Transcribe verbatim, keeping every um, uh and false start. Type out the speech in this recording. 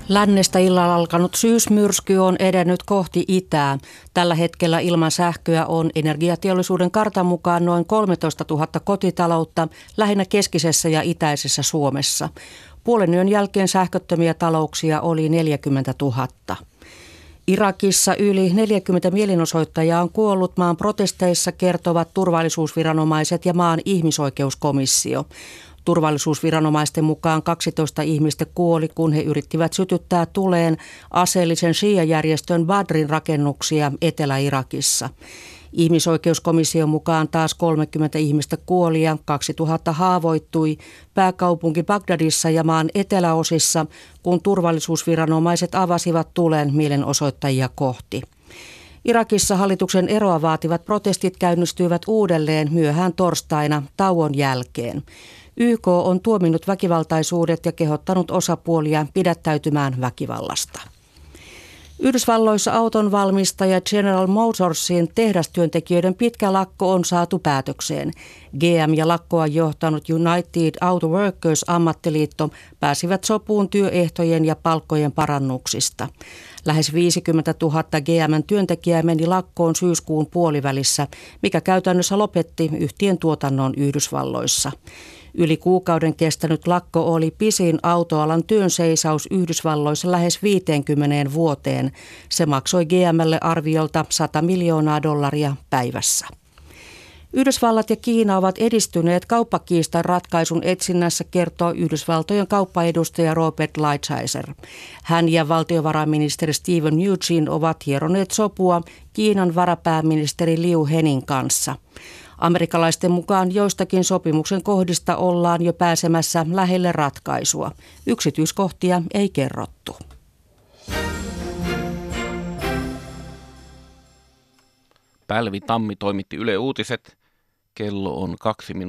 Lännestä illalla alkanut syysmyrsky on edennyt kohti itää. Tällä hetkellä ilman sähköä on energiateollisuuden kartan mukaan noin kolmetoistatuhatta kotitaloutta lähinnä keskisessä ja itäisessä Suomessa. Puolen yön jälkeen sähköttömiä talouksia oli neljäkymmentätuhatta. Irakissa yli neljäkymmentä mielenosoittajaa on kuollut maan protesteissa, kertovat turvallisuusviranomaiset ja maan ihmisoikeuskomissio. Turvallisuusviranomaisten mukaan kaksitoista ihmistä kuoli, kun he yrittivät sytyttää tuleen aseellisen shia-järjestön Badrin rakennuksia Etelä-Irakissa. Ihmisoikeuskomission mukaan taas kolmekymmentä ihmistä kuoli ja kaksituhatta haavoittui pääkaupunki Bagdadissa ja maan eteläosissa, kun turvallisuusviranomaiset avasivat tulen mielenosoittajia kohti. Irakissa hallituksen eroa vaativat protestit käynnistyivät uudelleen myöhään torstaina tauon jälkeen. Y K on tuominnut väkivaltaisuudet ja kehottanut osapuolia pidättäytymään väkivallasta. Yhdysvalloissa auton valmistaja General Motorsin tehdastyöntekijöiden pitkä lakko on saatu päätökseen. G M ja lakkoa johtanut United Auto Workers -ammattiliitto pääsivät sopuun työehtojen ja palkkojen parannuksista. Lähes viisikymmentätuhatta G M:n työntekijää meni lakkoon syyskuun puolivälissä, mikä käytännössä lopetti yhtiön tuotannon Yhdysvalloissa. Yli kuukauden kestänyt lakko oli pisin autoalan työnseisaus Yhdysvalloissa lähes viiteenkymmeneen vuoteen. Se maksoi G M:lle arviolta sata miljoonaa dollaria päivässä. Yhdysvallat ja Kiina ovat edistyneet kauppakiistan ratkaisun etsinnässä, kertoo Yhdysvaltojen kauppaedustaja Robert Lighthizer. Hän ja valtiovarainministeri Steven Mnuchin ovat hieroneet sopua Kiinan varapääministeri Liu Henin kanssa. Amerikkalaisten mukaan joistakin sopimuksen kohdista ollaan jo pääsemässä lähelle ratkaisua. Yksityiskohtia ei kerrottu. Pälvi Tammi toimitti Yle Uutiset. Kello on kaksi minuuttia.